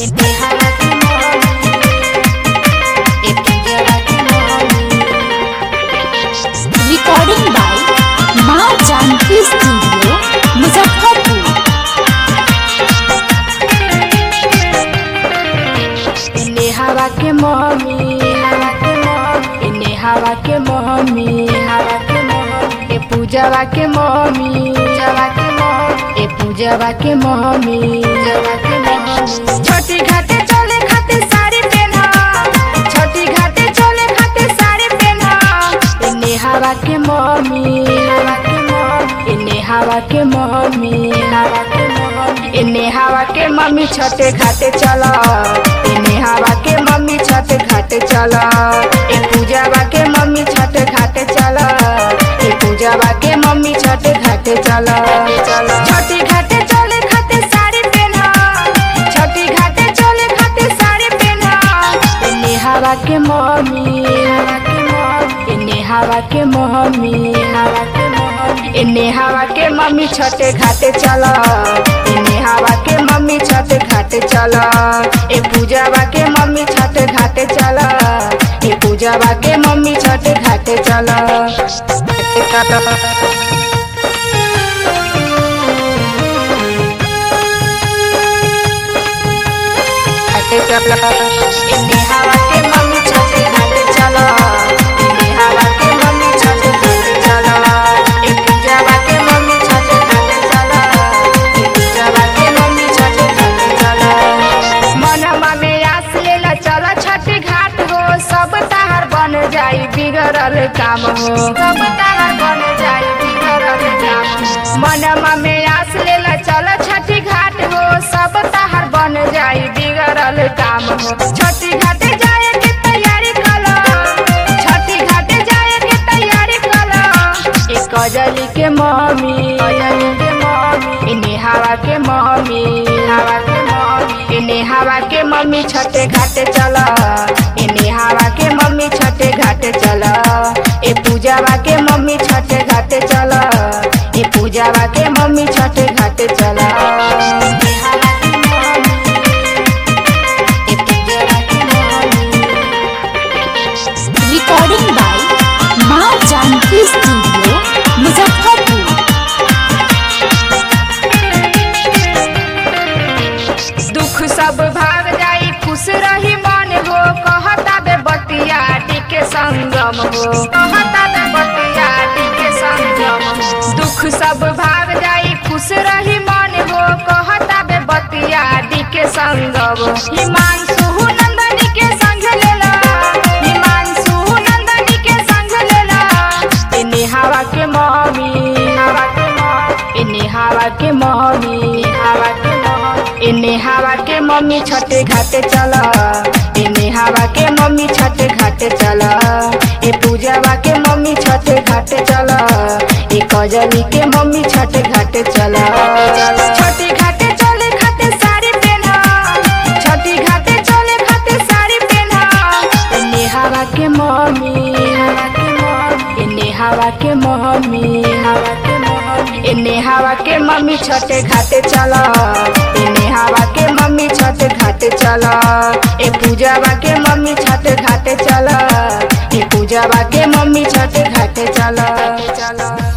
Recording by माँ Janaki studio Muzaffarpur. नेहावा के mummy, नेहावा के मम्मी, ए पूजावा के मम्मी, ए पूजावा के मम्मी, छोटी घाटे चले खातिर साड़ी पहना, छोटी घाटे चले खातिर साड़ी पहना। ए नेहावा के मम्मी, ए नेहावा के मम्मी, ए नेहावा के मम्मी छोटे घाटे चला, ए नेहावा के मम्मी छठ घाटे चला, ए पूजावा के मम्मी छठ घाटे चला, ए पूजावा के मम्मी छठ घाटे चला। छोटी घाटे चले खातिर साड़ी पहना, छोटी घाटे चले खातिर साड़ी पहना। ए नेहावा के मम्मी, ए नेहावा के मम्मी, ए नेहावा के मम्मी छठ घाटे चला, ए नेहावा के मम्मी छठ घाटे चला, ए पूजावा के मम्मी छठ घाटे चला, ए पूजावा के मम्मी छठ घाटे चला। ए नेहावा के मम्मी छठ घाटे चला, ए नेहावा के मम्मी छठ घाटे चला, ए पूजावा के मम्मी छठ घाटे चला, ए पूजावा के मम्मी छठ घाटे चला। मनवा में आस लेला चला छठ घाट हो, सब ताहार बन जाई बिगड़ल काम हो, सब ताहार बन जाई बिगड़ल काम हो। मनवा में आस लेला चला छठ घाट हो, सब ताहार बन जाई बिगड़ल काम हो। छठ घाटे जाए के तैयारी कला, छठ घाटे जाए के तैयारी कला। ए कजली के मम्मी, ए नेहावा के मम्मी, ए नेहावा के मम्मी छठे घाटे चला, ए नेहावा के मम्मी छठे घाटे चला, ए पूजावा के मम्मी छठे घाटे चला, ए पूजावा के मम्मी छठे घाटे चला। रिकॉर्डिंग बाय माँ जानकी स्टूडियो मुजफ्फरपुर। दुख सब भाग जाई खुश रही मन हो, कहता बे बतिया टिके संगम हो, कहता बे बतिया टिके संगम हो। दुख सब भाग जाई खुश रही मन हो, कहता बे बतिया टिके संगम हो। हिमांशु नंदनी के संग लेला, हिमांशु नंदनी के संग लेला। ए नेहावा के मम्मी, ए नेहावा के मम्मी, ए नेहावा के मम्मी छठे घाटे चला, ए नेहावा के मम्मी छठे घाटे चला, ए पूजावा के मम्मी छठे घाटे चला, ए कजली के मम्मी छठे घाटे चला। छठी घाटे चले खातिर साड़ी पहना, छठी घाटे चले खातिर साड़ी पहना। ए नेहावा के मम्मी, ए नेहावा के मम्मी, ए नेहावा के मम्मी छठे घाटे चला, ए नेहावा के मम्मी छठ घाटे चला, ए पूजावा के मम्मी छठ घाटे चला, ए पूजावा के मम्मी छठ घाटे चला।